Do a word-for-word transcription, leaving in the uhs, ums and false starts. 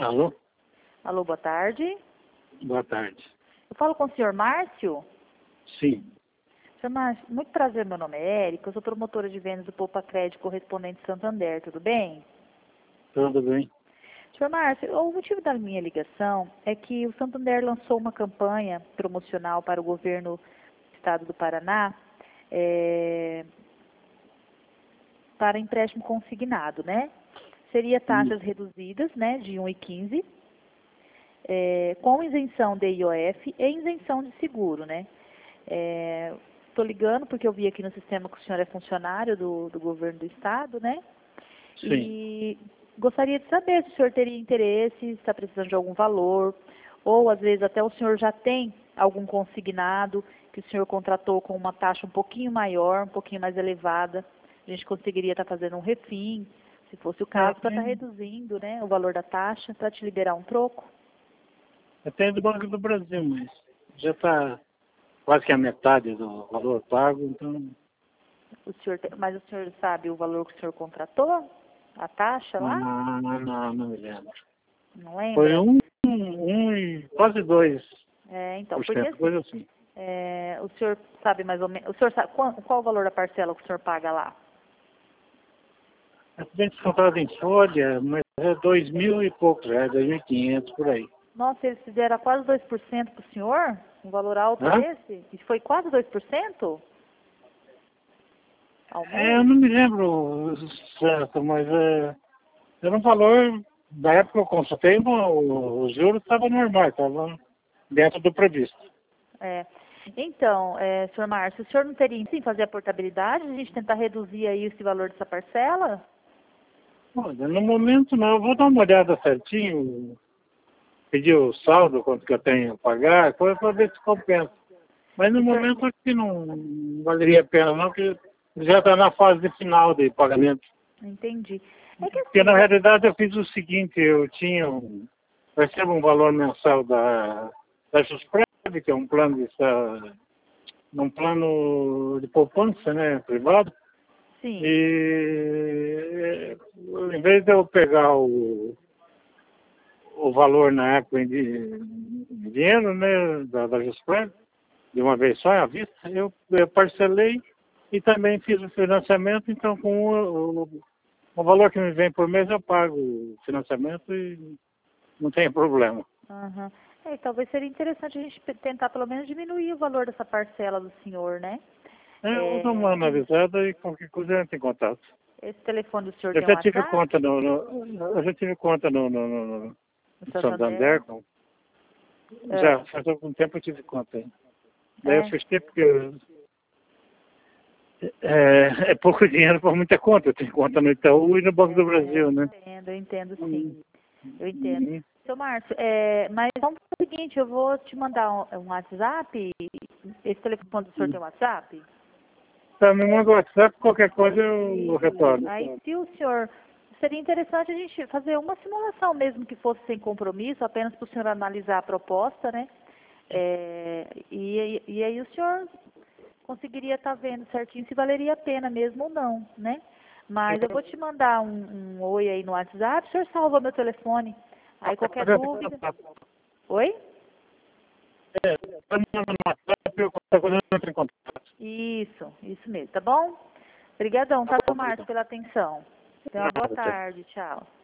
Alô? Alô, boa tarde. Boa tarde. Eu falo com o senhor Márcio? Sim. Senhor Márcio, muito prazer, meu nome é Érica, eu sou promotora de vendas do Poupa Crédito correspondente Santander, tudo bem? Tudo bem? Senhor Márcio, o motivo da minha ligação é que o Santander lançou uma campanha promocional para o governo do estado do Paraná é, para empréstimo consignado, né? Seria taxas reduzidas, né, de um vírgula quinze, é, com isenção de I O F e isenção de seguro, né? Estou ligando porque eu vi aqui no sistema que o senhor é funcionário do, do governo do estado, né? Sim. E gostaria de saber se o senhor teria interesse, se está precisando de algum valor, ou às vezes até o senhor já tem algum consignado que o senhor contratou com uma taxa um pouquinho maior, um pouquinho mais elevada. A gente conseguiria estar fazendo um refim, se fosse o caso, para estar reduzindo, né, o valor da taxa, para te liberar um troco. Eu tenho do Banco do Brasil, mas já está quase que a metade do valor pago, então... O senhor tem, mas o senhor sabe o valor que o senhor contratou? A taxa lá? Não, não, não, não me lembro. Não lembra? Foi um, um e quase dois. É, então, por porque cento, assim, coisa assim. é, o senhor sabe mais ou menos, o senhor sabe qual, qual o valor da parcela que o senhor paga lá? A gente descontado em folha, mas é dois mil e poucos reais, dois mil e quinhentos por aí. Nossa, eles fizeram quase dois por cento para o senhor? Um valor alto Hã? desse? E foi quase dois por cento? Ao É, eu mês? não me lembro certo, mas é, era um valor, da época que eu consultei, o, o juro estava normal, estava dentro do previsto. É. Então, é, senhor Márcio, o senhor não teria sim fazer a portabilidade, a gente tentar reduzir aí esse valor dessa parcela? Olha, no momento não, eu vou dar uma olhada certinho, pedir o saldo, quanto que eu tenho a pagar, coisa para ver se compensa. Mas no O senhor- momento acho que não valeria a pena não, porque já está na fase final de pagamento. Entendi. É que Porque na assim, realidade eu fiz o seguinte, eu tinha um, eu recebo um valor mensal da, da Jusprev, que é um plano de, sa- um plano de poupança, né, privado. sim, E em vez de eu pegar o, o valor na época em, di- em dinheiro, né, da, da Jusprev, de uma vez só à vista, eu, eu parcelei e também fiz o financiamento, então com o, o, o valor que me vem por mês eu pago o financiamento e não tem problema. aham. É, talvez seria interessante a gente pe- tentar pelo menos diminuir o valor dessa parcela do senhor, né? É, eu vou dar uma É, analisada e qualquer coisa eu entro em contato. esse telefone do senhor Eu tem um já tive WhatsApp? conta no, no eu já tive conta no, no, no, no No no Santander, Santander? com- É, já faz algum tempo eu tive conta aí. Daí eu é, fechei porque é, é pouco dinheiro para muita conta. Eu tenho conta no Itaú e no Banco do é, eu Brasil, né? entendo, eu entendo sim. Uhum. Eu entendo. Uhum. Seu Márcio, é, mas vamos fazer o seguinte, eu vou te mandar um, um WhatsApp. Esse telefone do senhor tem WhatsApp? Tá, me manda o WhatsApp, qualquer coisa eu retorno. Aí, se o senhor... Seria interessante a gente fazer uma simulação mesmo que fosse sem compromisso, apenas para o senhor analisar a proposta, né? É, e, e aí o senhor conseguiria estar vendo certinho se valeria a pena mesmo ou não, né? Mas eu vou te mandar um, um oi aí no WhatsApp, o senhor salva meu telefone. Aí qualquer dúvida... Oi? É, tá me mandando no WhatsApp, eu qualquer coisa eu entro em contato. Isso, isso mesmo, tá bom? Obrigadão, tá, seu Márcio, pela atenção. Tenha uma boa Nada, tchau. tarde, tchau.